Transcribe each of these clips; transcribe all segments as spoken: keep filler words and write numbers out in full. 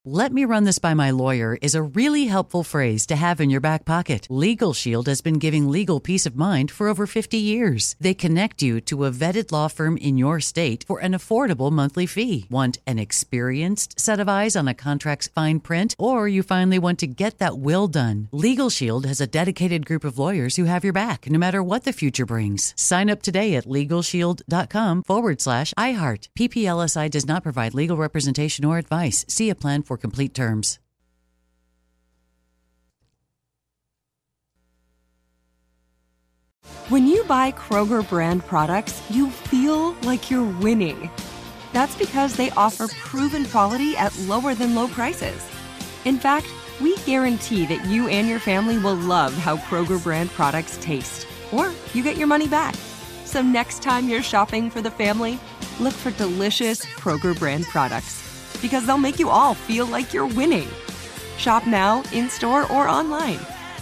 "Let me run this by my lawyer" is a really helpful phrase to have in your back pocket. Legal Shield has been giving legal peace of mind for over fifty years. They connect you to a vetted law firm in your state for an affordable monthly fee. Want an experienced set of eyes on a contract's fine print? Or you finally want to get that will done? Legal Shield has a dedicated group of lawyers who have your back, no matter what the future brings. Sign up today at LegalShield.com forward slash iHeart. P P L S I does not provide legal representation or advice. See a plan for complete terms. When you buy Kroger brand products, you feel like you're winning. That's because they offer proven quality at lower than low prices. In fact, we guarantee that you and your family will love how Kroger brand products taste, or you get your money back. So next time you're shopping for the family, look for delicious Kroger brand products, because they'll make you all feel like you're winning. Shop now, in-store, or online.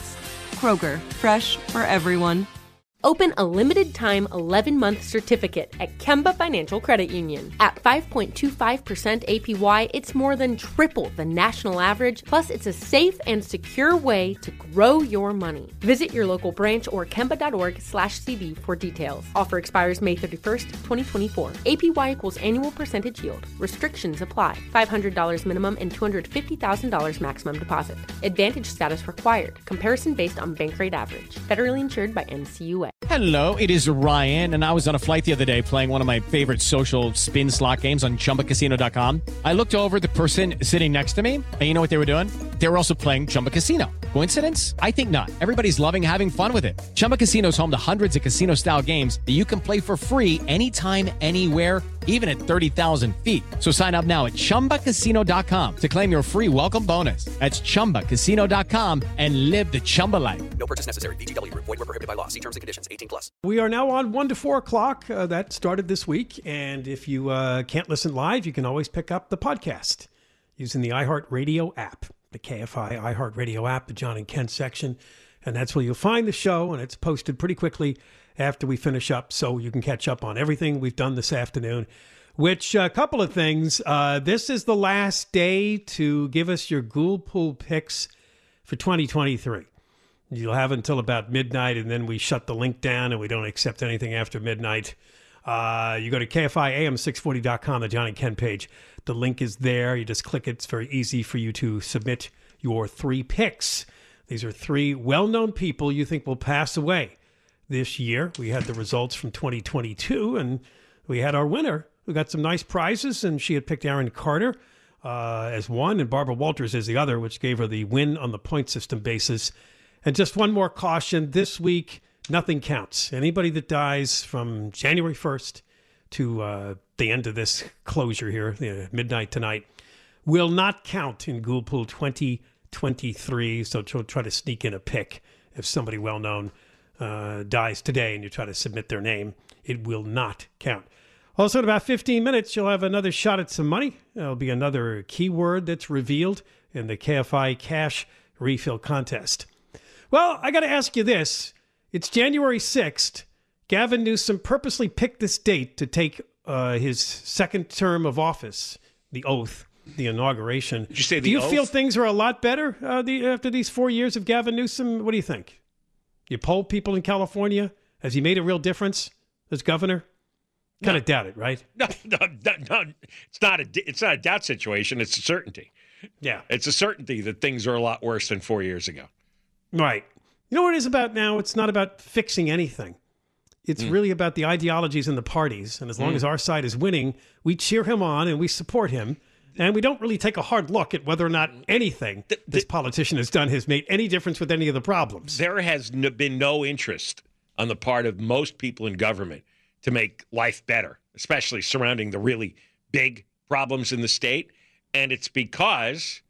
Kroger, fresh for everyone. Open a limited-time eleven-month certificate at Kemba Financial Credit Union. At five point two five percent A P Y, it's more than triple the national average, plus it's a safe and secure way to grow your money. Visit your local branch or kemba.org slash CD for details. Offer expires May thirty-first, twenty twenty-four. A P Y equals annual percentage yield. Restrictions apply. five hundred dollars minimum and two hundred fifty thousand dollars maximum deposit. Advantage status required. Comparison based on bank rate average. Federally insured by N C U A. Hello, it is Ryan, and I was on a flight the other day playing one of my favorite social spin slot games on Chumba Casino dot com. I looked over at the person sitting next to me, and you know what they were doing? They were also playing Chumba Casino. Coincidence? I think not. Everybody's loving having fun with it. Chumba Casino is home to hundreds of casino-style games that you can play for free anytime, anywhere, even at thirty thousand feet. So sign up now at Chumba Casino dot com to claim your free welcome bonus. That's Chumba Casino dot com and live the Chumba life. No purchase necessary. V G W. Void where prohibited by law. See terms and conditions. eighteen plus. We are now on one to four o'clock. Uh, that started this week. And if you uh, can't listen live, you can always pick up the podcast using the iHeartRadio app, the K F I iHeartRadio app, the John and Ken section. And that's where you'll find the show. And it's posted pretty quickly after we finish up, so you can catch up on everything we've done this afternoon. Which, a uh, couple of things. Uh, this is the last day to give us your Ghoul Pool picks for twenty twenty-three. You'll have until about midnight, and then we shut the link down, and we don't accept anything after midnight. Uh, you go to K F I A M six forty dot com, the John and Ken page. The link is there. You just click it. It's very easy for you to submit your three picks. These are three well-known people you think will pass away this year. We had the results from twenty twenty-two, and we had our winner. We got some nice prizes, and she had picked Aaron Carter uh, as one and Barbara Walters as the other, which gave her the win on the point system basis. And just one more caution. This week, nothing counts. Anybody that dies from January first to uh, the end of this closure here, you know, midnight tonight, will not count in Ghoul Pool twenty twenty-three. So try to sneak in a pick. If somebody well-known uh, dies today and you try to submit their name, it will not count. Also, in about fifteen minutes, you'll have another shot at some money. There'll be another keyword that's revealed in the K F I Cash Refill Contest. Well, I got to ask you this. It's January sixth. Gavin Newsom purposely picked this date to take uh, his second term of office, the oath, the inauguration. Did you say the Do you oath? feel things are a lot better uh, the, after these four years of Gavin Newsom? What do you think? You polled people in California. Has he made a real difference as governor? Kind of No. doubt it, right? No, no, no, no, it's not a it's not a doubt situation. It's a certainty. Yeah. It's a certainty that things are a lot worse than four years ago. Right. You know what it is about now? It's not about fixing anything. It's mm. really about the ideologies and the parties. And as long mm. as our side is winning, we cheer him on and we support him. And we don't really take a hard look at whether or not anything the, the, this politician has done has made any difference with any of the problems. There has n- been no interest on the part of most people in government to make life better, especially surrounding the really big problems in the state. And it's because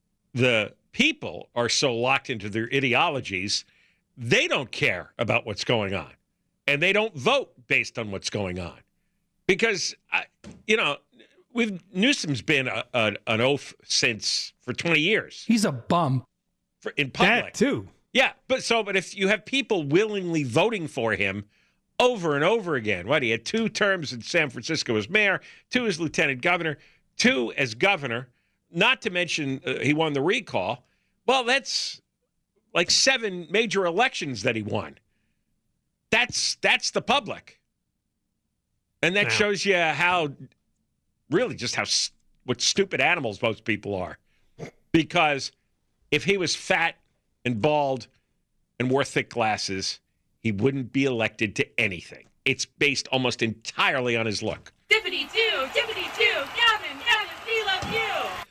the people are so locked into their ideologies, they don't care about what's going on. And they don't vote based on what's going on. Because, I, you know, we've, Newsom's been a, a, an oath since for twenty years. He's a bum. For, in public. That too. Yeah, but so, but if you have people willingly voting for him over and over again, what, he had two terms in San Francisco as mayor, two as lieutenant governor, two as governor. not to mention uh, he won the recall. Well, that's like seven major elections that he won. That's that's the public. And that Wow. shows you how, really just how, what stupid animals most people are. Because if he was fat and bald and wore thick glasses, he wouldn't be elected to anything. It's based almost entirely on his look. Dippity-doo, dippity-doo, Gavin, Gavin, we love you.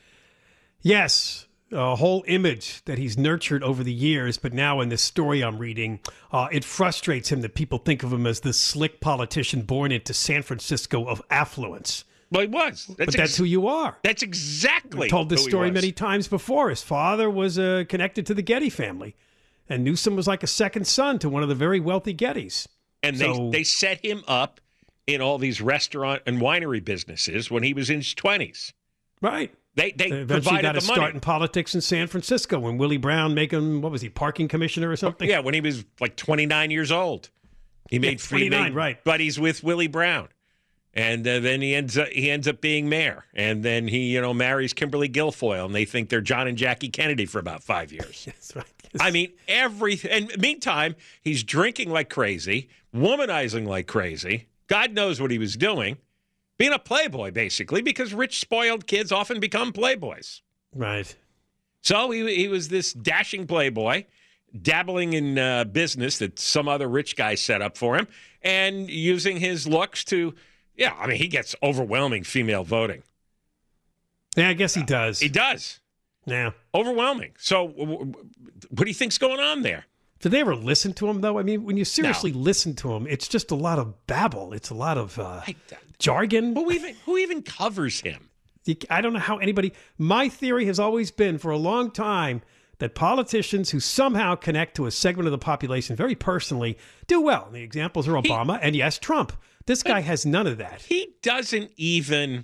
Yes, a whole image that he's nurtured over the years, but now in this story I'm reading, uh, it frustrates him that people think of him as this slick politician born into San Francisco of affluence. Well, he was. That's But that's ex- who you are. That's exactly I've told this who he story was. many times before. His father was uh, connected to the Getty family, and Newsom was like a second son to one of the very wealthy Gettys. And So- they, they set him up in all these restaurant and winery businesses when he was in his twenties. Right. They they They eventually provided got the to money. start in politics in San Francisco when Willie Brown make him, what was he, parking commissioner or something? Yeah, when he was like twenty-nine years old. He made Yeah, free twenty-nine, right. buddies with Willie Brown. And uh, then he ends up he ends up being mayor. And then he, you know, marries Kimberly Guilfoyle, and they think they're John and Jackie Kennedy for about five years. That's right. I mean, everything. And meantime, he's drinking like crazy, womanizing like crazy. God knows what he was doing. Being a playboy, basically, because rich, spoiled kids often become playboys. Right. So he, he was this dashing playboy, dabbling in uh, business that some other rich guy set up for him, and using his looks to, yeah, I mean, he gets overwhelming female voting. Yeah, I guess he does. He does. Yeah. Overwhelming. So w- w- what do you think's going on there? Did they ever listen to him, though? I mean, when you seriously No. listen to him, it's just a lot of babble. It's a lot of uh, I, jargon. who even who even covers him? You- I don't know how anybody. My theory has always been for a long time that politicians who somehow connect to a segment of the population very personally do well. And the examples are Obama and, yes, Trump. This guy has none of that. He doesn't even.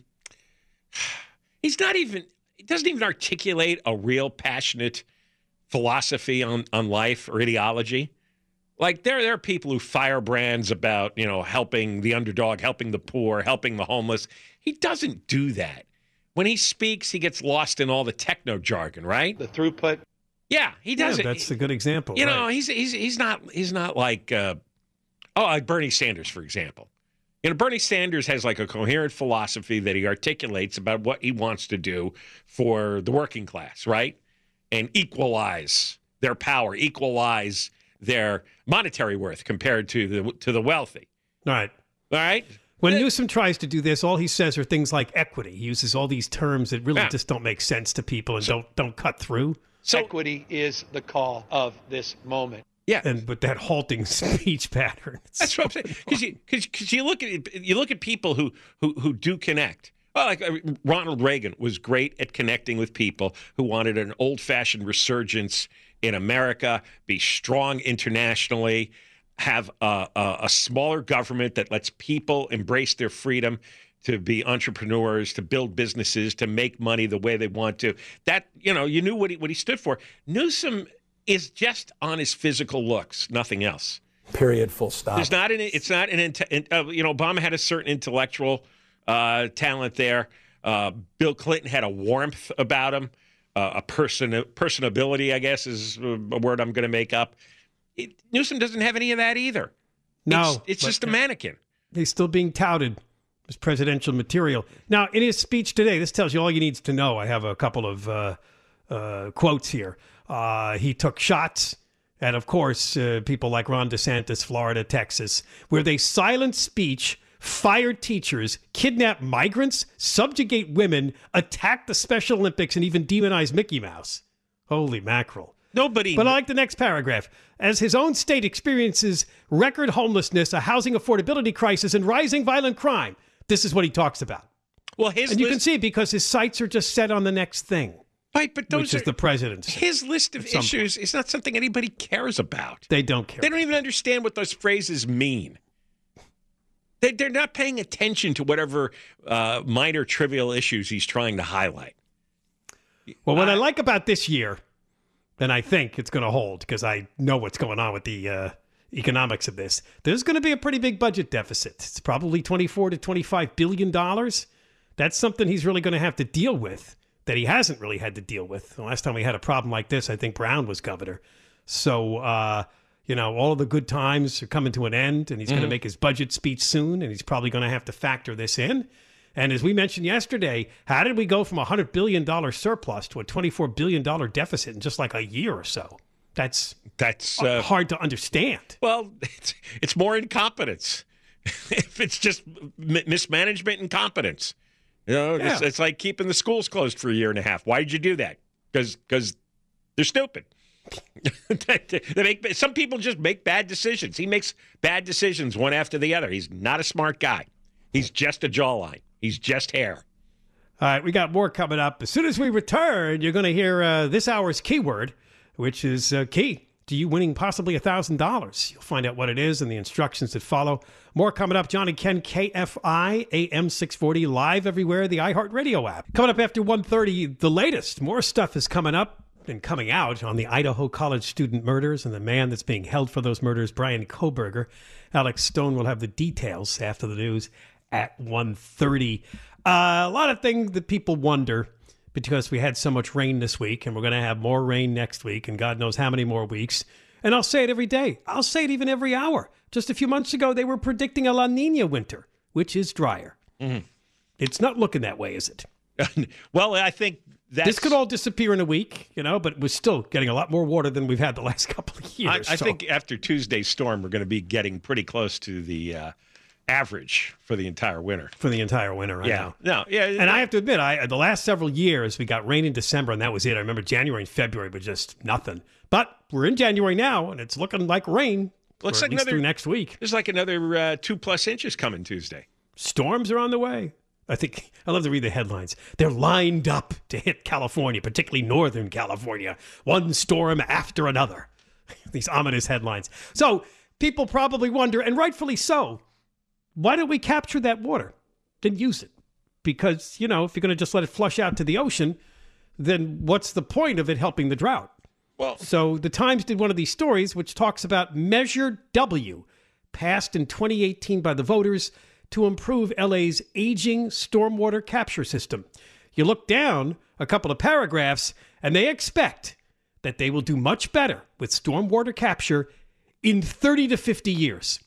He's not even. He doesn't even articulate a real passionate philosophy on, on life or ideology. Like there, there are people who fire brands about, you know, helping the underdog, helping the poor, helping the homeless. He doesn't do that. When he speaks, he gets lost in all the techno jargon, right? The throughput. Yeah, he Yeah, doesn't. that's a good example. You know, right. he's he's he's not he's not like uh, oh, like Bernie Sanders, for example. You know, Bernie Sanders has like a coherent philosophy that he articulates about what he wants to do for the working class, right? And equalize their power, equalize their monetary worth compared to the to the wealthy. All right. All right? When Newsom tries to do this, all he says are things like equity. He uses all these terms that really Yeah. just don't make sense to people and don't don't cut through. So Equity is the call of this moment. yeah, And with that halting speech pattern. it's that's so what I'm saying. Because you, because you look at it, you look at people who who who do connect. Well, like uh, Ronald Reagan was great at connecting with people who wanted an old-fashioned resurgence in America, be strong internationally, have a, a, a smaller government that lets people embrace their freedom to be entrepreneurs, to build businesses, to make money the way they want to. That, you know, you knew what he, what he stood for. Newsom is just on his physical looks, nothing else. Period. Full stop. There's not an. It's not an. inte- Uh, you know, Obama had a certain intellectual uh, talent there. Uh, Bill Clinton had a warmth about him, uh, a person personability, I guess, is a word I'm going to make up. It, Newsom doesn't have any of that either. No, it's, it's but just a mannequin. He's still being touted as presidential material. Now, in his speech today, this tells you all you need to know. I have a couple of uh, uh, quotes here. Uh, he took shots at, of course, uh, people like Ron DeSantis, Florida, Texas, where they silence speech, fire teachers, kidnap migrants, subjugate women, attack the Special Olympics, and even demonize Mickey Mouse. Holy mackerel. Nobody. But I like the next paragraph. As his own state experiences record homelessness, a housing affordability crisis, and rising violent crime, this is what he talks about. well, his And you can list, see because his sights are just set on the next thing, right, but those which are, is the presidency. his list of at some issues is not something anybody cares about. They don't care. They don't even understand what those phrases mean. They, they're not paying attention to whatever uh, minor trivial issues he's trying to highlight. Well, what I like about this year, and I think it's going to hold because I know what's going on with the uh, economics of this, there's going to be a pretty big budget deficit. It's probably twenty-four to twenty-five billion dollars. That's something he's really going to have to deal with that he hasn't really had to deal with. The last time we had a problem like this, I think Brown was governor. So, uh, you know, all of the good times are coming to an end, and he's mm-hmm. going to make his budget speech soon, and he's probably going to have to factor this in. And as we mentioned yesterday, how did we go from a one hundred billion dollars surplus to a twenty-four billion dollars deficit in just like a year or so? That's that's uh, hard to understand. Well, it's, it's more incompetence. If it's just m- mismanagement and competence. You know, yeah. it's, it's like keeping the schools closed for a year and a half. Why did you do that? Because because they're stupid. they make some people just make bad decisions. He makes bad decisions one after the other. He's not a smart guy. He's just a jawline. He's just hair. All right, we got more coming up. As soon as we return, you're going to hear uh, this hour's keyword, which is uh, key to you winning possibly one thousand dollars. You'll find out what it is and the instructions that follow. More coming up. John and Ken, K F I, A M six forty, live everywhere, the iHeartRadio app. Coming up after one thirty, the latest. More stuff is coming up and coming out on the Idaho College student murders and the man that's being held for those murders, Brian Kohberger. Alex Stone will have the details after the news at one thirty. Uh, a lot of things that people wonder because we had so much rain this week, and we're going to have more rain next week, and God knows how many more weeks. And I'll say it every day. I'll say it even every hour. Just a few months ago, they were predicting a La Nina winter, which is drier. Mm-hmm. It's not looking that way, is it? Well, I think that's... This could all disappear in a week, you know, but we're still getting a lot more water than we've had the last couple of years. I, I so. think after Tuesday's storm, we're going to be getting pretty close to the... Uh, average for the entire winter. For the entire winter, right yeah. now. No, yeah. And no. I have to admit, I the last several years, we got rain in December, and that was it. I remember January and February, but just nothing. But we're in January now, and it's looking like rain. Looks for like at least another, through next week. There's like another uh, two-plus inches coming Tuesday. Storms are on the way. I think, I love to read the headlines. They're lined up to hit California, particularly Northern California. One storm after another. These ominous headlines. So people probably wonder, and rightfully so, why don't we capture that water and use it? Because, you know, if you're going to just let it flush out to the ocean, then what's the point of it helping the drought? Well, so the Times did one of these stories which talks about Measure W, passed in twenty eighteen by the voters to improve L A's aging stormwater capture system. You look down a couple of paragraphs, and they expect that they will do much better with stormwater capture in thirty to fifty years.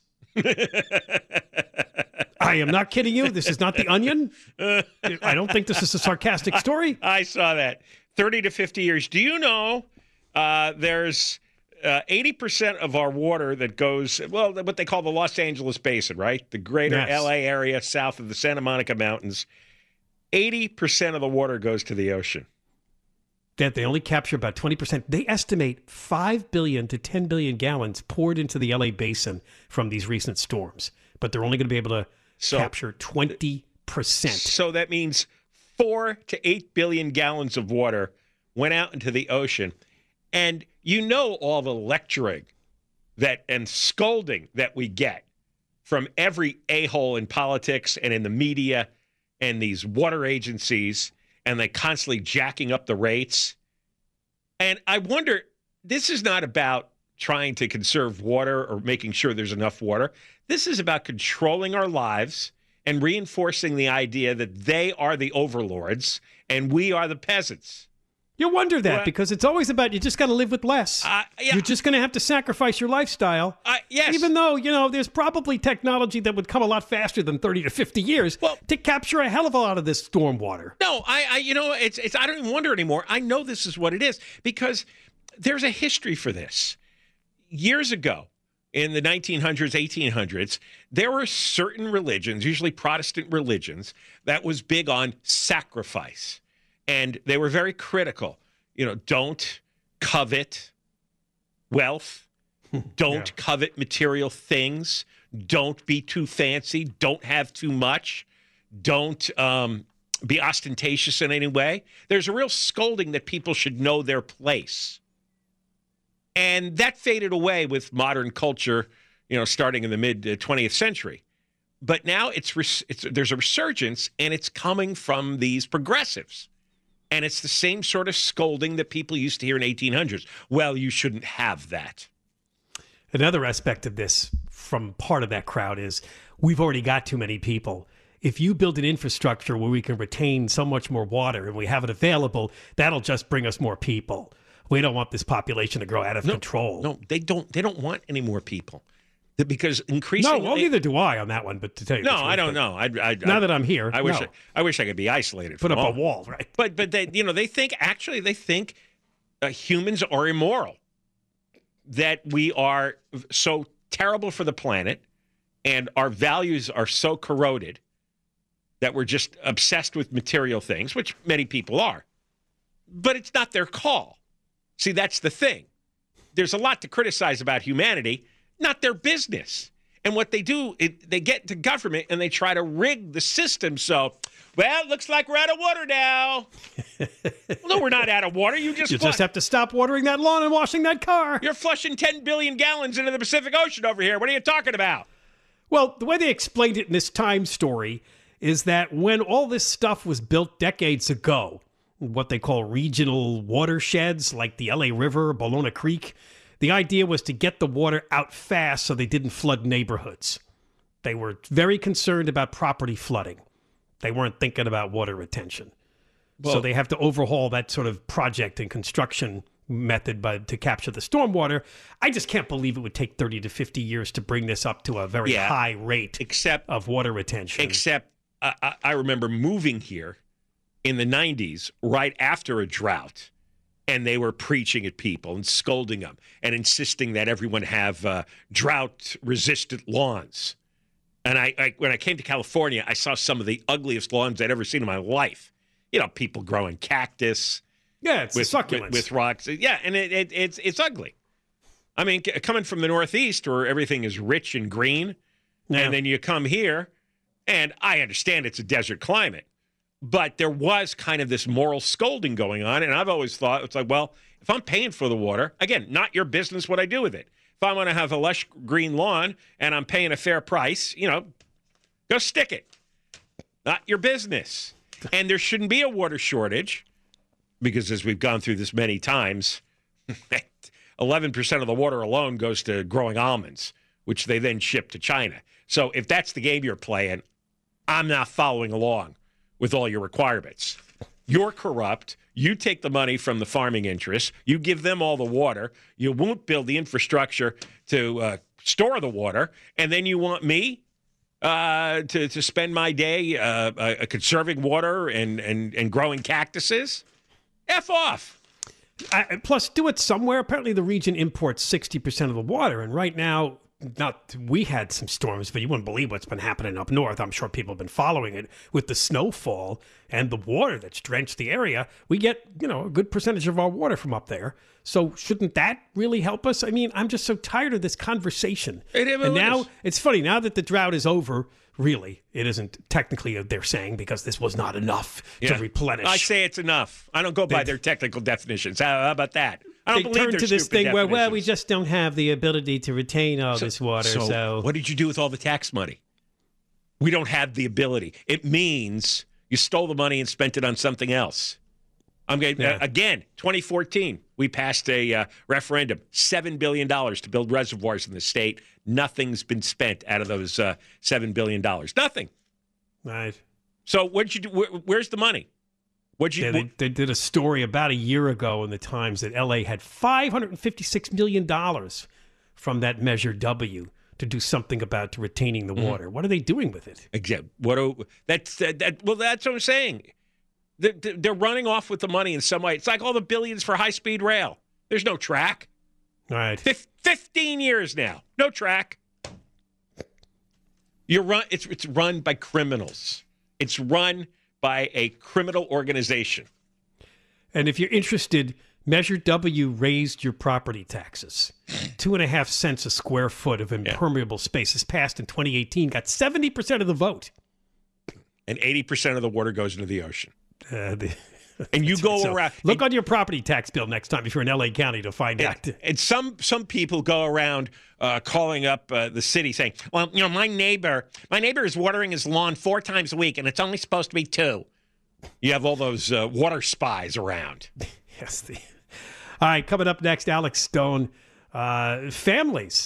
I am not kidding you. This is not The Onion. I don't think this is a sarcastic story. I, I saw that. thirty to fifty years. Do you know uh, there's uh, eighty percent of our water that goes, well, what they call the Los Angeles Basin, right? The greater yes. L A area south of the Santa Monica Mountains. eighty percent of the water goes to the ocean. That they only capture about twenty percent. They estimate five billion to ten billion gallons poured into the L A basin from these recent storms, but they're only going to be able to so, capture twenty percent. So that means four to eight billion gallons of water went out into the ocean. And you know all the lecturing that and scolding that we get from every a-hole in politics and in the media and these water agencies, and they constantly jacking up the rates. And I wonder, this is not about trying to conserve water or making sure there's enough water. This is about controlling our lives and reinforcing the idea that they are the overlords and we are the peasants. You wonder that well, because it's always about you just got to live with less. Uh, yeah. You're just going to have to sacrifice your lifestyle. Uh, yes. Even though, you know, there's probably technology that would come a lot faster than thirty to fifty years well, to capture a hell of a lot of this storm water. No, I, I you know, it's, it's, I don't even wonder anymore. I know this is what it is because there's a history for this. Years ago, in the nineteen hundreds, eighteen hundreds, there were certain religions, usually Protestant religions, that was big on sacrifice. And they were very critical. You know, don't covet wealth. Don't yeah. covet material things. Don't be too fancy. Don't have too much. Don't um, be ostentatious in any way. There's a real scolding that people should know their place. And that faded away with modern culture, you know, starting in the mid-twentieth century. But now it's, res- it's there's a resurgence, and it's coming from these progressives. And it's the same sort of scolding that people used to hear in eighteen hundreds. Well, you shouldn't have that. Another aspect of this from part of that crowd is we've already got too many people if you build an infrastructure where we can retain so much more water and we have it available, that'll just bring us more people. We don't want this population to grow out of no, control. No, they don't. They don't want any more people because increasingly. No, well, neither do I on that one. But to tell you, no, the truth, I don't know. I, I, now I, that I'm here, I wish no. I, I wish I could be isolated. Put from up all. a wall, right? But but they you know they think actually they think uh, humans are immoral, that we are so terrible for the planet, and our values are so corroded that we're just obsessed with material things, which many people are. But it's not their call. See, that's the thing. There's a lot to criticize about humanity, not their business. And what they do, it, they get into government and they try to rig the system so, well, it looks like we're out of water now. No, we're not out of water. You just You flush. just have to stop watering that lawn and washing that car. You're flushing ten billion gallons into the Pacific Ocean over here. What are you talking about? Well, the way they explained it in this Time story is that when all this stuff was built decades ago, what they call regional watersheds like the L A River, Bologna Creek, the idea was to get the water out fast so they didn't flood neighborhoods. They were very concerned about property flooding. They weren't thinking about water retention. Well, so they have to overhaul that sort of project and construction method by, to capture the stormwater. I just can't believe it would take thirty to fifty years to bring this up to a very Yeah, high rate except, of water retention. Except I, I remember moving here in the nineties right after a drought, and they were preaching at people and scolding them and insisting that everyone have uh, drought-resistant lawns. And I, I, when I came to California, I saw some of the ugliest lawns I'd ever seen in my life. You know, people growing cactus. Yeah, it's with, succulents. With, with rocks. Yeah, and it, it, it's it's ugly. I mean, c- coming from the Northeast where everything is rich and green, Yeah. and then you come here, and I understand it's a desert climate, but there was kind of this moral scolding going on, and I've always thought, it's like, well, if I'm paying for the water, again, not your business what I do with it. If I want to have a lush green lawn and I'm paying a fair price, you know, go stick it. Not your business. And there shouldn't be a water shortage because, as we've gone through this many times, eleven percent of the water alone goes to growing almonds, which they then ship to China. So if that's the game you're playing, I'm not following along with all your requirements. You're corrupt. You take the money from the farming interests. You give them all the water. You won't build the infrastructure to uh, store the water. And then you want me uh, to, to spend my day uh, uh, conserving water and, and, and growing cactuses? F off. I, plus, do it somewhere. Apparently, the region imports sixty percent of the water. And right now, not we had some storms, but you wouldn't believe what's been happening up north. I'm sure people have been following it with the snowfall and the water that's drenched the area. We get, you know, a good percentage of our water from up there. So shouldn't that really help us? I mean, I'm just so tired of this conversation. It, it and now is. it's funny, now that the drought is over, really, it isn't technically, they're saying, because this was not enough Yeah. to replenish. I say it's enough. I don't go by They- their technical definitions. How, how about that? I don't they believe turn their to this stupid thing where, well, we definitions. just don't have the ability to retain all this water. So, So, what did you do with all the tax money? We don't have the ability. It means you stole the money and spent it on something else. I'm going Yeah. uh, again. twenty fourteen, we passed a uh, referendum, seven billion dollars to build reservoirs in the state. Nothing's been spent out of those uh, seven billion dollars. Nothing. right. So, what did you do? Where, where's the money? What'd you? Yeah, they, they did a story about a year ago in the Times that L A had five hundred fifty-six million dollars from that Measure W to do something about retaining the water. What are they doing with it? Exactly. What? Do, that's that, that. Well, that's what I'm saying. They're, they're running off with the money in some way. It's like all the billions for high-speed rail. There's no track. All right. Fif- Fifteen years now, no track. You're run. It's it's run by criminals. It's run by a criminal organization. And if you're interested, Measure W raised your property taxes. Two and a half cents a square foot of impermeable space is passed in twenty eighteen, got seventy percent of the vote. And eighty percent of the water goes into the ocean. Uh, the, And you go so around. Look and, on your property tax bill next time if you're in L A County to find out. and, and some some people go around uh, calling up uh, the city saying, "Well, you know, my neighbor, my neighbor is watering his lawn four times a week, and it's only supposed to be two." You have all those uh, water spies around. Yes. The, all right, coming up next, Alex Stone. Uh, families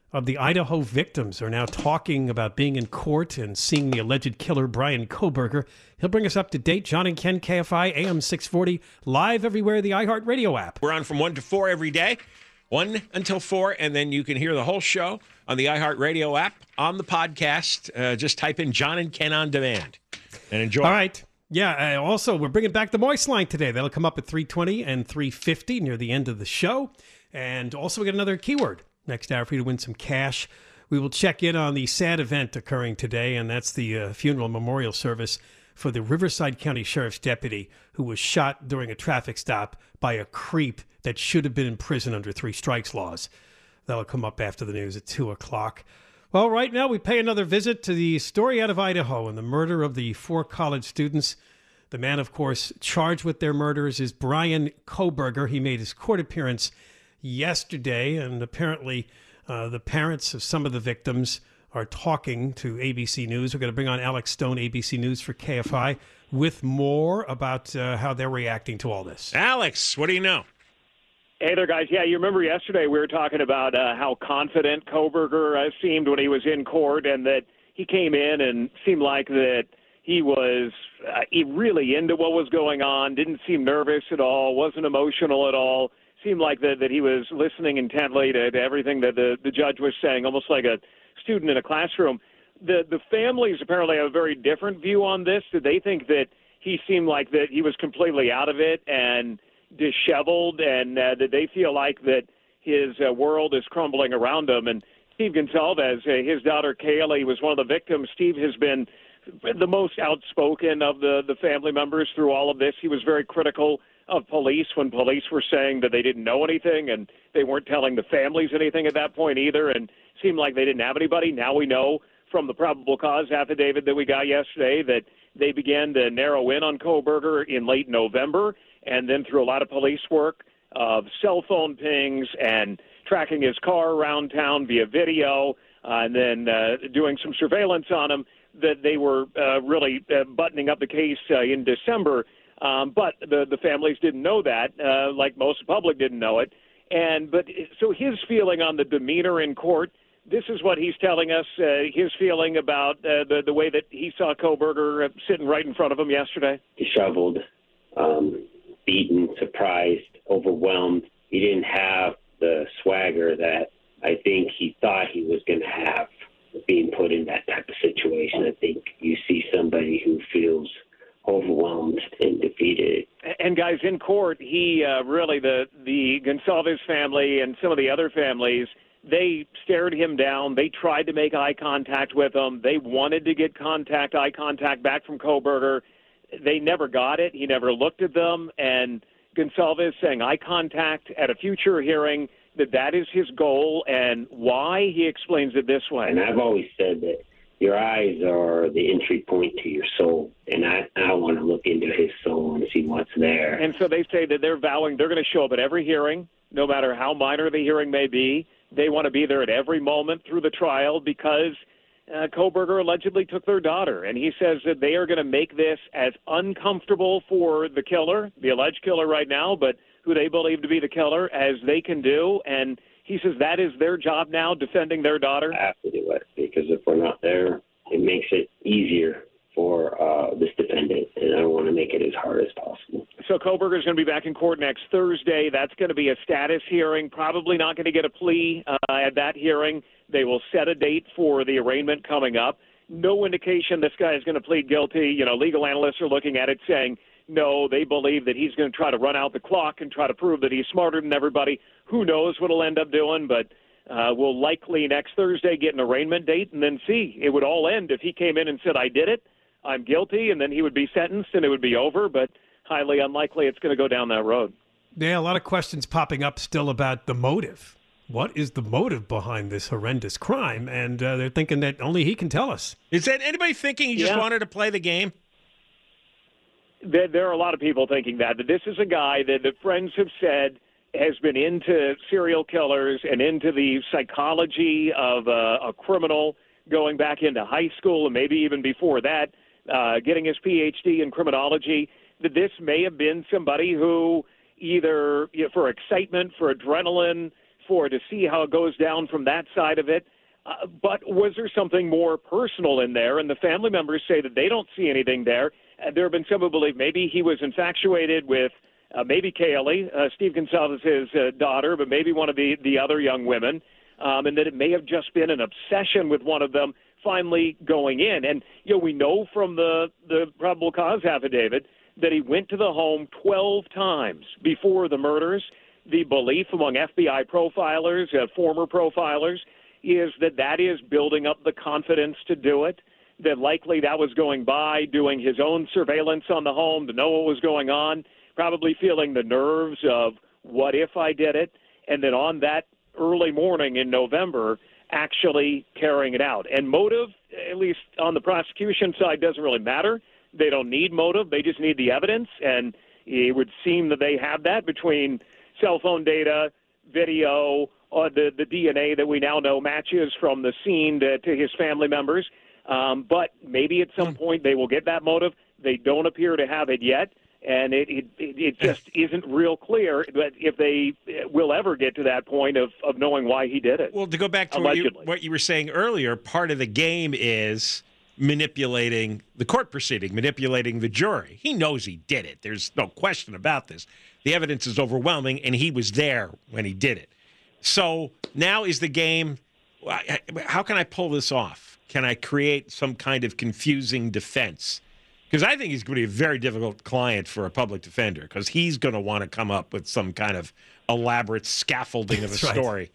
of the Idaho victims are now talking about being in court and seeing the alleged killer, Bryan Kohberger. He'll bring us up to date. John and Ken, K F I, A M six forty, live everywhere, the iHeartRadio app. We're on from one to four every day, one until four, and then you can hear the whole show on the iHeartRadio app, on the podcast. Uh, just type in John and Ken on demand and enjoy. All right. Yeah, uh, also, we're bringing back the Moist Line today. That'll come up at three twenty and three fifty near the end of the show. And also, we got another keyword next hour for you to win some cash. We will check in on the sad event occurring today, and that's the uh, funeral memorial service for the Riverside County Sheriff's deputy who was shot during a traffic stop by a creep that should have been in prison under three strikes laws. That'll come up after the news at two o'clock. Well, right now we pay another visit to the story out of Idaho and the murder of the four college students. The man, of course, charged with their murders is Bryan Kohberger. He made his court appearance yesterday, and apparently uh, the parents of some of the victims are talking to A B C News. We're going to bring on Alex Stone, A B C News for K F I, with more about uh, how they're reacting to all this. Alex, what do you know? Hey there, guys. Yeah, you remember yesterday we were talking about uh, how confident Kohberger uh, seemed when he was in court, and that he came in and seemed like that he was uh, he really into what was going on, didn't seem nervous at all, wasn't emotional at all. Seemed like that, that he was listening intently to, to everything that the, the judge was saying, almost like a student in a classroom. The the families apparently have a very different view on this. That they think that he seemed like that he was completely out of it and disheveled, and uh, that they feel like that his uh, world is crumbling around him. And Steve Gonsalves, uh, his daughter Kaylee, was one of the victims. Steve has been the most outspoken of the, the family members through all of this. He was very critical of police when police were saying that they didn't know anything, and they weren't telling the families anything at that point either, and seemed like they didn't have anybody. Now we know from the probable cause affidavit that we got yesterday that they began to narrow in on Kohberger in late November, and then through a lot of police work of cell phone pings and tracking his car around town via video, uh, and then uh, doing some surveillance on him, that they were uh, really uh, buttoning up the case uh, in December. Um, but the the families didn't know that, uh, like most of the public didn't know it. And but so his feeling on the demeanor in court, this is what he's telling us, uh, his feeling about uh, the, the way that he saw Kohberger uh, sitting right in front of him yesterday. Disheveled, um, beaten, surprised, overwhelmed. He didn't have the swagger that I think he thought he was going to have being put in that type of situation. I think you see somebody who feels overwhelmed and defeated. And guys, in court, he uh, really, the, the Gonsalves family and some of the other families, they stared him down. They tried to make eye contact with him. They wanted to get contact, eye contact back from Kohberger. They never got it. He never looked at them. And Gonsalves saying eye contact at a future hearing, that that is his goal. And why, he explains it this way. And I've always said that your eyes are the entry point to your soul, and I, I want to look into his soul and see what's there. And so they say that they're vowing they're going to show up at every hearing, no matter how minor the hearing may be. They want to be there at every moment through the trial because uh, Kohberger allegedly took their daughter. And he says that they are going to make this as uncomfortable for the killer, the alleged killer right now, but who they believe to be the killer, as they can do. And he says that is their job now, defending their daughter. I have to do it, because if we're not there, it makes it easier for uh, this defendant, and I want to make it as hard as possible. So Kohberger is going to be back in court next Thursday. That's going to be a status hearing, probably not going to get a plea uh, at that hearing. They will set a date for the arraignment coming up. No indication this guy is going to plead guilty. You know, legal analysts are looking at it saying, no, they believe that he's going to try to run out the clock and try to prove that he's smarter than everybody. Who knows what he'll end up doing, but uh, we'll likely next Thursday get an arraignment date and then see. It would all end if he came in and said, I did it, I'm guilty, and then he would be sentenced and it would be over, but highly unlikely it's going to go down that road. Yeah, a lot of questions popping up still about the motive. What is the motive behind this horrendous crime? And uh, they're thinking that only he can tell us. Is that anybody thinking he just Yeah. wanted to play the game? There, there are a lot of people thinking that, that this is a guy that the friends have said has been into serial killers and into the psychology of a, a criminal going back into high school and maybe even before that, uh, getting his P H D in criminology, that this may have been somebody who either, you know, for excitement, for adrenaline, for to see how it goes down from that side of it. Uh, but was there something more personal in there? And the family members say that they don't see anything there. Uh, there have been some who believe maybe he was infatuated with uh, maybe Kaylee, uh, Steve Gonzalez's uh, daughter, but maybe one of the, the other young women, um, and that it may have just been an obsession with one of them finally going in. And, you know, we know from the, the probable cause affidavit that he went to the home twelve times before the murders. The belief among F B I profilers, uh, former profilers, is that that is building up the confidence to do it, that likely that was going by, doing his own surveillance on the home to know what was going on, probably feeling the nerves of what if I did it, and then on that early morning in November, actually carrying it out. And motive, at least on the prosecution side, doesn't really matter. They don't need motive. They just need the evidence, and it would seem that they have that between cell phone data, video, uh, the, the D N A that we now know matches from the scene to, to his family members. Um, but maybe at some point they will get that motive. They don't appear to have it yet, and it, it, it just isn't real clear that if they will ever get to that point of, of knowing why he did it. Well, to go back to what you, what you were saying earlier, part of the game is manipulating the court proceeding, manipulating the jury. He knows he did it. There's no question about this. The evidence is overwhelming, and he was there when he did it. So now is the game, how can I pull this off? Can I create some kind of confusing defense? Because I think he's going to be a very difficult client for a public defender, because he's going to want to come up with some kind of elaborate scaffolding of a right. story.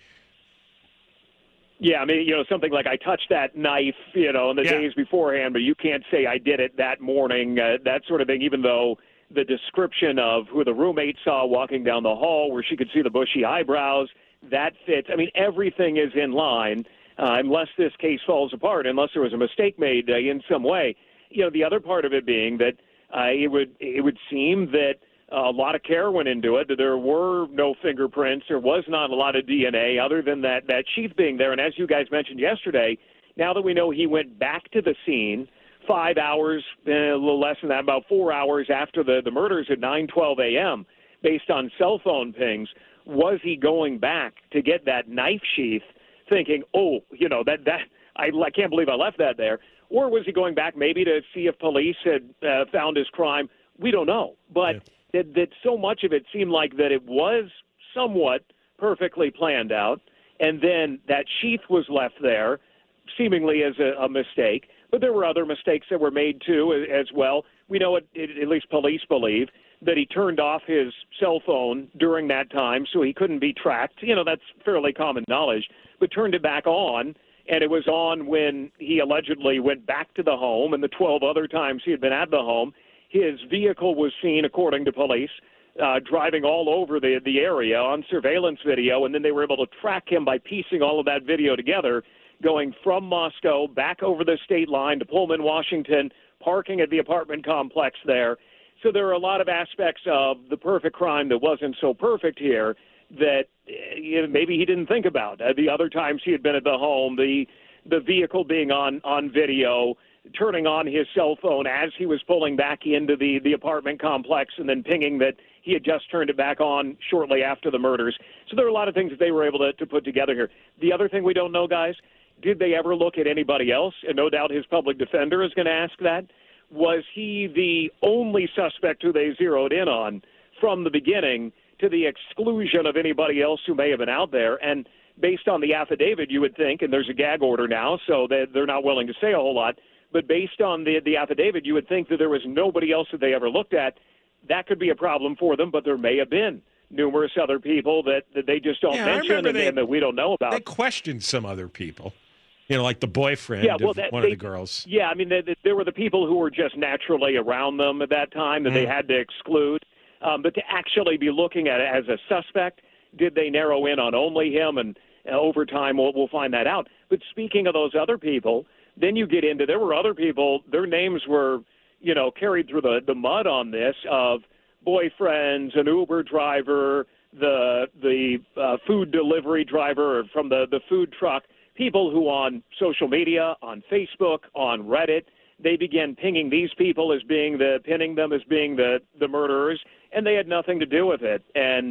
Yeah, I mean, you know, something like I touched that knife, you know, in the yeah. days beforehand, but you can't say I did it that morning, uh, that sort of thing, even though the description of who the roommate saw walking down the hall where she could see the bushy eyebrows, that fits. I mean, everything is in line, uh, unless this case falls apart, unless there was a mistake made uh, in some way. You know, the other part of it being that uh, it would it would seem that uh, a lot of care went into it, that there were no fingerprints, there was not a lot of D N A other than that, that sheath being there. And as you guys mentioned yesterday, now that we know he went back to the scene five hours, eh, a little less than that, about four hours after the, the murders at nine twelve a.m., based on cell phone pings, was he going back to get that knife sheath thinking, oh, you know, that, that I, I can't believe I left that there? Or was he going back maybe to see if police had uh, found his crime? We don't know. But yeah. that, that so much of it seemed like that it was somewhat perfectly planned out, and then that sheath was left there seemingly as a, a mistake. But there were other mistakes that were made, too, as well. We know, it, it, at least police believe, that he turned off his cell phone during that time so he couldn't be tracked. You know, that's fairly common knowledge. But turned it back on, and it was on when he allegedly went back to the home, and the twelve other times he had been at the home. His vehicle was seen, according to police, uh, driving all over the, the area on surveillance video, and then they were able to track him by piecing all of that video together, going from Moscow back over the state line to Pullman, Washington, parking at the apartment complex there. So there are a lot of aspects of the perfect crime that wasn't so perfect here that you know, maybe he didn't think about. Uh, the other times he had been at the home, the the vehicle being on, on video, turning on his cell phone as he was pulling back into the, the apartment complex, and then pinging that he had just turned it back on shortly after the murders. So there are a lot of things that they were able to, to put together here. The other thing we don't know, guys, did they ever look at anybody else? And no doubt his public defender is going to ask that. Was he the only suspect who they zeroed in on from the beginning, to the exclusion of anybody else who may have been out there? And based on the affidavit, you would think, and there's a gag order now, so they're not willing to say a whole lot, but based on the, the affidavit, you would think that there was nobody else that they ever looked at. That could be a problem for them, but there may have been numerous other people that, that they just don't yeah, mention and, they, and that we don't know about. They questioned some other people. You know, like the boyfriend yeah, well, of that, one they, of the girls. Yeah, I mean, they, they, there were the people who were just naturally around them at that time that mm. they had to exclude. Um, but to actually be looking at it as a suspect, did they narrow in on only him? And uh, over time, we'll, we'll find that out. But speaking of those other people, then you get into, there were other people, their names were, you know, carried through the, the mud on this, of boyfriends, an Uber driver, the the uh, food delivery driver from the, the food truck, people who on social media, on Facebook, on Reddit, they began pinging these people as being the, pinning them as being the, the murderers, and they had nothing to do with it. And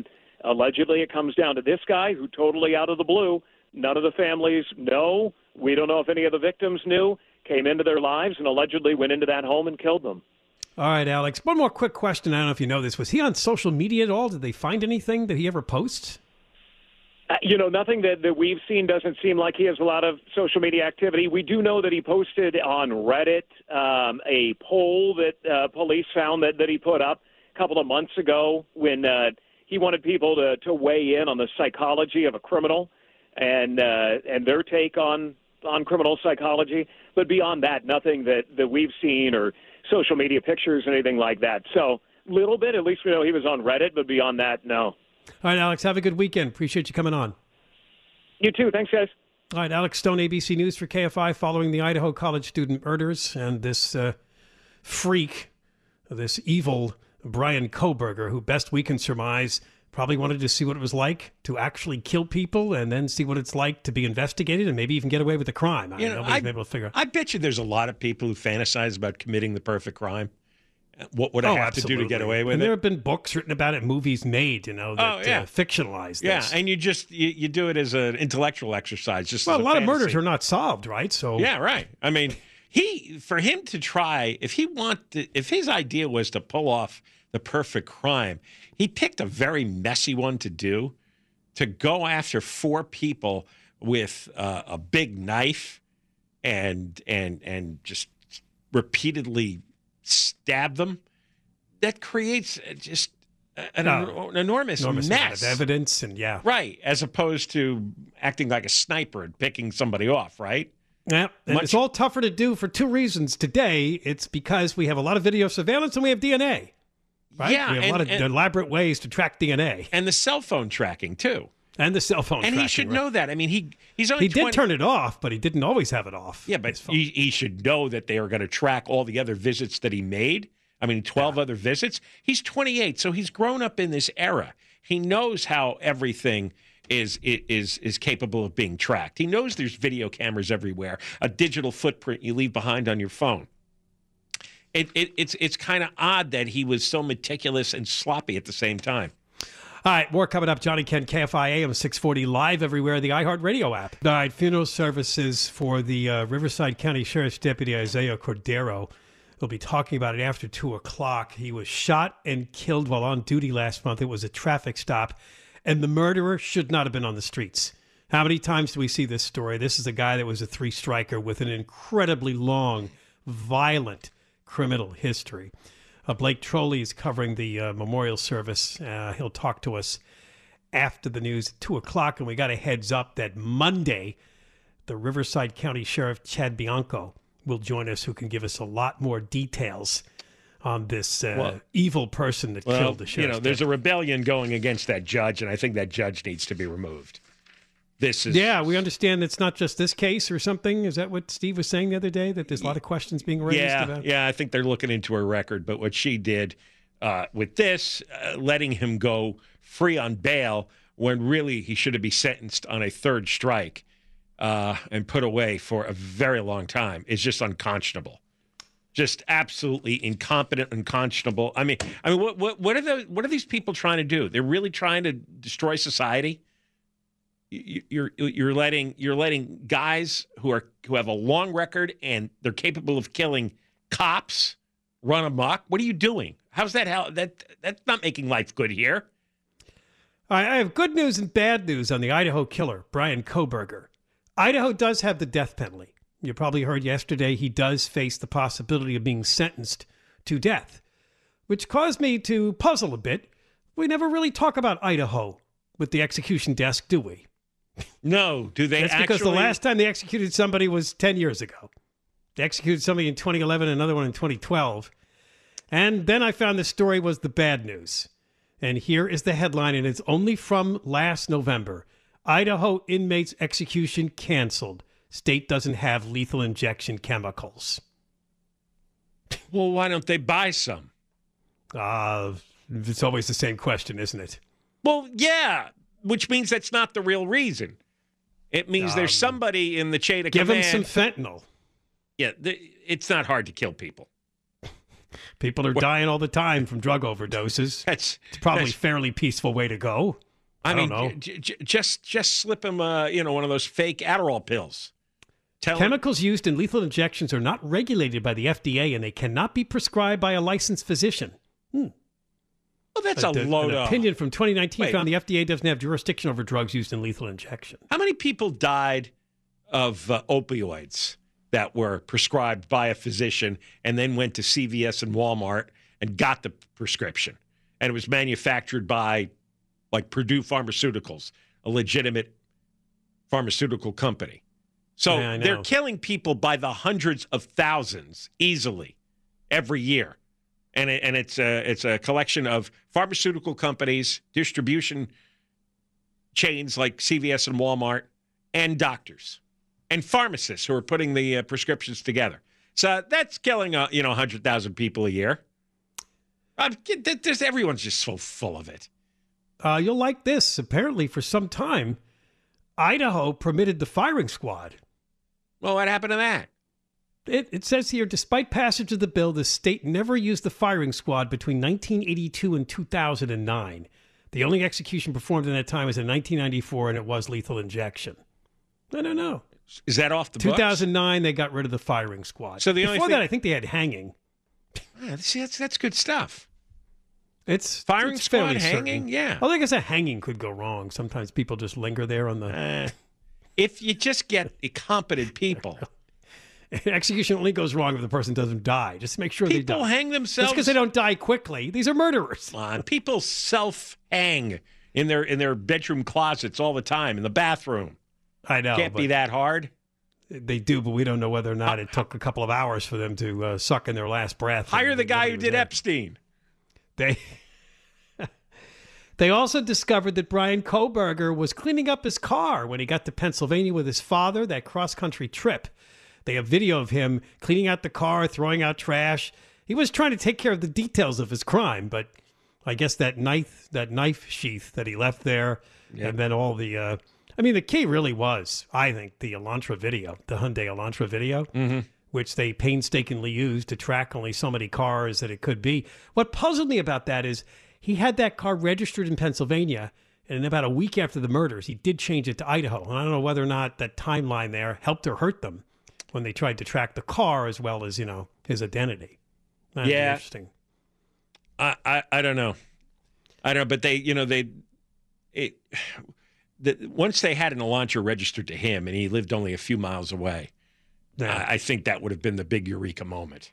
Allegedly, it comes down to this guy who totally out of the blue, none of the families know. We don't know if any of the victims knew, came into their lives and allegedly went into that home and killed them. All right, Alex. One more quick question. I don't know if you know this. Was he on social media at all? Did they find anything that he ever posts? Uh, you know, nothing that, that we've seen doesn't seem like he has a lot of social media activity. We do know that he posted on Reddit um, a poll that uh, police found that, that he put up a couple of months ago when uh, he wanted people to, to weigh in on the psychology of a criminal and uh, and their take on, on criminal psychology. But beyond that, nothing that, that we've seen or social media pictures or anything like that. So a little bit, at least we know he was on Reddit, but beyond that, no. All right, Alex, have a good weekend. Appreciate you coming on. You too. Thanks, guys. All right, Alex Stone, A B C News for K F I, following the Idaho college student murders and this uh, freak, this evil Bryan Kohberger, who best we can surmise probably wanted to see what it was like to actually kill people and then see what it's like to be investigated and maybe even get away with the crime. I You know, know, nobody's I, been able to figure out. I bet you there's a lot of people who fantasize about committing the perfect crime. What would I Oh, have to do to get absolutely. away with and it? there have been books written about it, movies made, you know, that Oh, yeah. uh, fictionalize Yeah, this. and you just you, you do it as an intellectual exercise. Just well, as a lot fantasy. of murders are not solved, right? So Yeah, right. I mean, he for him to try if he wanted if his idea was to pull off the perfect crime, he picked a very messy one to do. To go after four people with uh, a big knife and and and just repeatedly stab them, that creates just an, No. an enormous, enormous amount mess of evidence, and yeah, right, as opposed to acting like a sniper and picking somebody off, right? yeah. And Much- it's all tougher to do for two reasons. Today, it's because we have a lot of video surveillance and we have D N A. Right? Yeah, we have and- a lot of and- elaborate ways to track D N A And the cell phone tracking too. and the cell phone. And he tracking, should right? know that. I mean, he he's only He did twenty turn it off, but he didn't always have it off. Yeah, but he, he should know that they are going to track all the other visits that he made. I mean, twelve other visits. He's twenty-eight, so he's grown up in this era. He knows how everything is is is capable of being tracked. He knows there's video cameras everywhere, a digital footprint you leave behind on your phone. It, it it's it's kind of odd that he was so meticulous and sloppy at the same time. All right, more coming up. Johnny Ken, K F I A M six forty, live everywhere, the iHeartRadio app. All right, funeral services for the uh, Riverside County Sheriff's Deputy Isaiah Cordero. We'll be talking about it after two o'clock. He was shot and killed while on duty last month. It was a traffic stop, and the murderer should not have been on the streets. How many times do we see this story? This is a guy that was a three-striker with an incredibly long, violent criminal history. Uh, Blake Trolley is covering the uh, memorial service. Uh, he'll talk to us after the news at two o'clock, and we got a heads up that Monday, the Riverside County Sheriff Chad Bianco will join us, who can give us a lot more details on this uh, Well- evil person that Well, killed the you sheriff. know, there's a rebellion going against that judge, and I think that judge needs to be removed. This is Yeah, we understand it's not just this case or something. Is that what Steve was saying the other day, that there's a lot of questions being raised yeah, about? yeah. I think they're looking into her record, but what she did uh, with this, uh, letting him go free on bail when really he should have been sentenced on a third strike uh, and put away for a very long time, is just unconscionable. Just absolutely incompetent, unconscionable. I mean, I mean, what what what are the what are these people trying to do? They're really trying to destroy society. You- You're you're letting you're letting guys who are who have a long record and they're capable of killing cops run amok. What are you doing? How's that? How that that's not making life good here. All right, I have good news and bad news on the Idaho killer, Bryan Kohberger. Idaho does have the death penalty. You probably heard yesterday he does face the possibility of being sentenced to death, which caused me to puzzle a bit. We never really talk about Idaho with the execution desk, do we? No, do they? That's actually, because the last time they executed somebody was ten years ago. They executed somebody in twenty eleven, another one in twenty twelve. And then I found the story was the bad news. And here is the headline, and it's only from last November. Idaho inmate's execution canceled. State doesn't have lethal injection chemicals. Well, why don't they buy some? Uh, it's always the same question, isn't it? Well, yeah, which means that's not the real reason. It means there's Um, somebody in the chain of Give command. them some fentanyl. Yeah, the, it's not hard to kill people. People are dying all the time from drug overdoses. That's It's probably a that's- fairly peaceful way to go. I, I mean, don't know. J- j- just just slip him, uh, you know, one of those fake Adderall pills. Tell Chemicals him. used in lethal injections are not regulated by the F D A, and they cannot be prescribed by a licensed physician. Hmm. Well, that's a, a load an of... opinion from twenty nineteen Wait. found the F D A doesn't have jurisdiction over drugs used in lethal injection. How many people died of uh, opioids that were prescribed by a physician and then went to C V S and Walmart and got the prescription? And it was manufactured by, like, Purdue Pharmaceuticals, a legitimate pharmaceutical company. So Yeah, I know. they're killing people by the hundreds of thousands easily every year. And it, and it's a, it's a collection of pharmaceutical companies, distribution chains like C V S and Walmart, and doctors and pharmacists who are putting the uh, prescriptions together. So that's killing, uh, you know, one hundred thousand people a year. Uh, there's, everyone's just so full of it. Uh, you'll like this. Apparently, for some time, Idaho permitted the firing squad. Well, what happened to that? It, it says here, despite passage of the bill, the state never used the firing squad between nineteen eighty-two and two thousand nine. The only execution performed in that time was in nineteen ninety-four, and it was lethal injection. I don't know. Is that off the two thousand nine, books? they got rid of the firing squad. So the only Before thing- that, I think they had hanging. Yeah, see, that's, that's good stuff. It's Firing it's squad, fairly certain. hanging, yeah. Well, I guess a hanging could go wrong. Sometimes people just linger there on the... Uh, if you just get competent people... Execution only goes wrong if the person doesn't die. Just make sure they People die. hang themselves... Just because they don't die quickly. These are murderers. Come on, people self-hang in their in their bedroom closets all the time, in the bathroom. I know. Can't be but that hard. They do, but we don't know whether or not it took a couple of hours for them to uh, suck in their last breath. Hire and the guy nobody who was did there. Epstein. They... They also discovered that Brian Kohberger was cleaning up his car when he got to Pennsylvania with his father, that cross-country trip. They have video of him cleaning out the car, throwing out trash. He was trying to take care of the details of his crime, but I guess that knife, that knife sheath that he left there, Yep. and then all the... Uh, I mean, the key really was, I think, the Elantra video, the Hyundai Elantra video, Mm-hmm. which they painstakingly used to track only so many cars that it could be. What puzzled me about that is he had that car registered in Pennsylvania, and about a week after the murders, he did change it to Idaho. And I don't know whether or not that timeline there helped or hurt them when they tried to track the car as well as, you know, his identity. That'd be Yeah. interesting. I, I I don't know. I don't know, but they, you know, they... It, the, once they had an Elantra registered to him and he lived only a few miles away, Yeah. I, I think that would have been the big eureka moment.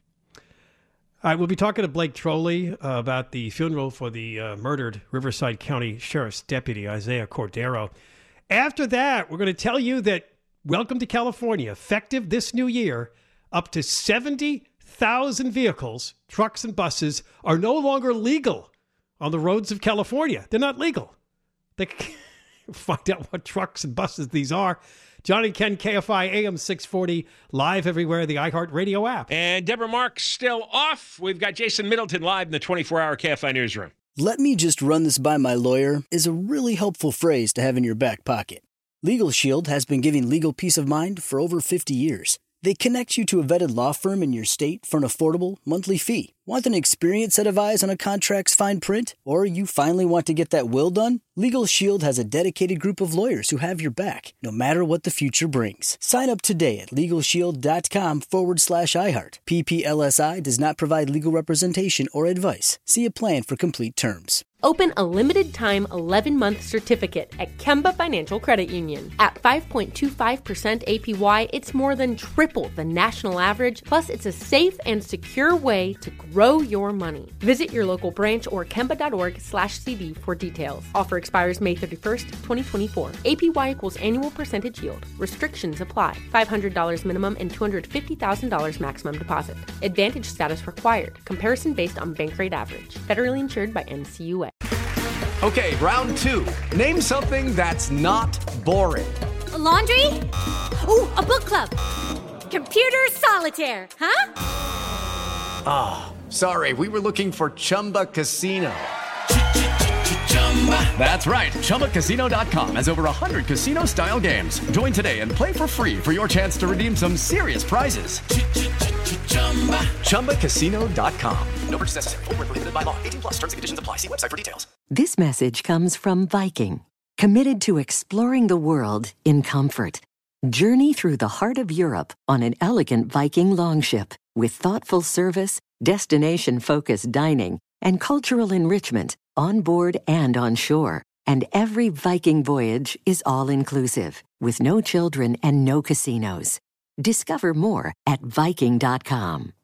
All right, we'll be talking to Blake Trolley uh, about the funeral for the uh, murdered Riverside County Sheriff's Deputy Isaiah Cordero. After that, we're going to tell you that Welcome to California, effective this new year, up to seventy thousand vehicles, trucks and buses, are no longer legal on the roads of California. They're not legal. They find out what trucks and buses these are. John and Ken, K F I A M six forty, live everywhere, the iHeartRadio app. And Deborah Marks still off. We've got Jason Middleton live in the twenty-four hour K F I newsroom. "Let me just run this by my lawyer" is a really helpful phrase to have in your back pocket. Legal Shield has been giving legal peace of mind for over fifty years. They connect you to a vetted law firm in your state for an affordable monthly fee. Want an experienced set of eyes on a contract's fine print? Or you finally want to get that will done? Legal Shield has a dedicated group of lawyers who have your back, no matter what the future brings. Sign up today at LegalShield.com forward slash iHeart. P P L S I does not provide legal representation or advice. See a plan for complete terms. Open a limited-time eleven-month certificate at Kemba Financial Credit Union. At five point two five percent A P Y, it's more than triple the national average, plus it's a safe and secure way to grow your money. Visit your local branch or kemba.org slash CD for details. Offer expires May thirty-first, twenty twenty-four. A P Y equals annual percentage yield. Restrictions apply. five hundred dollars minimum and two hundred fifty thousand dollars maximum deposit. Advantage status required. Comparison based on bank rate average. Federally insured by N C U A. Okay, round two. Name something that's not boring. A laundry? Ooh, a book club. Computer solitaire, huh? Ah, oh, sorry, we were looking for Chumba Casino. That's right, Chumba Casino dot com has over one hundred casino-style games. Join today and play for free for your chance to redeem some serious prizes. Chumba Casino dot com. No purchase necessary. Void where prohibited by law. eighteen plus terms and conditions apply. See website for details. This message comes from Viking, committed to exploring the world in comfort. Journey through the heart of Europe on an elegant Viking longship with thoughtful service, destination-focused dining, and cultural enrichment on board and on shore. And every Viking voyage is all-inclusive, with no children and no casinos. Discover more at Viking dot com.